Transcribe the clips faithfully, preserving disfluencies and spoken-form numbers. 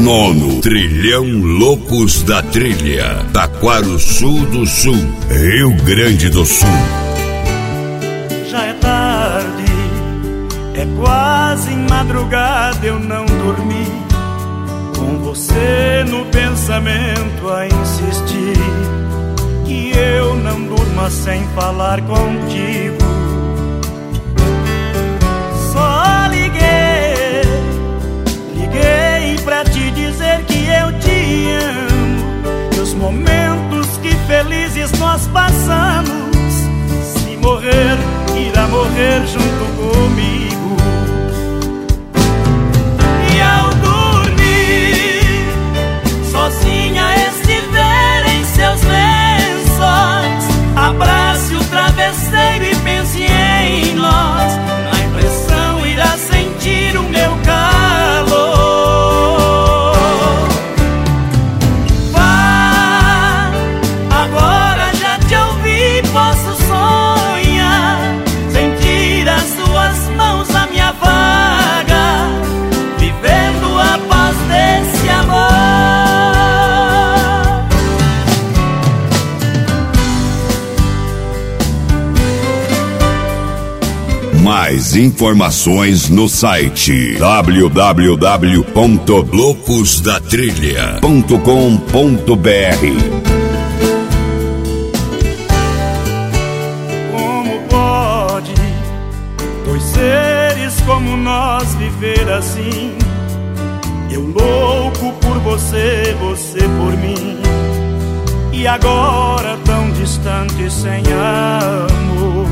nono Trilhão Loucos da Trilha, Taquarussu do Sul, Rio Grande do Sul. Já é tarde, é quase madrugada, eu não dormi, com você no pensamento a insistir, que eu não durma sem falar contigo. Só liguei, liguei pra te dizer que eu te amo, que os momentos que felizes nós passamos, se morrer, irá morrer junto comigo. E ao dormir, sozinha estiver em seus lençóis, abrace o travesseiro e pense em nós, na impressão irá sentir o meu calor. Vá, agora já te ouvi, posso sonhar, sentir as suas mãos na minha vaga, vivendo a paz desse amor. Mais informações no site w w w ponto loucos da trilha ponto com ponto b r. Como pode dois seres como nós viver assim? Eu louco por você, você por mim, e agora tão distante sem amor.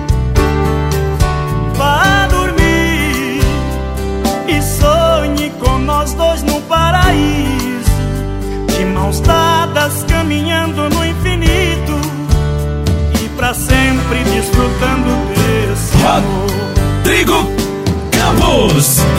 Vá dormir e sonhe com nós dois no paraíso, de mãos dadas caminhando no infinito, e pra sempre desfrutando desse amor. Rodrigo Campos.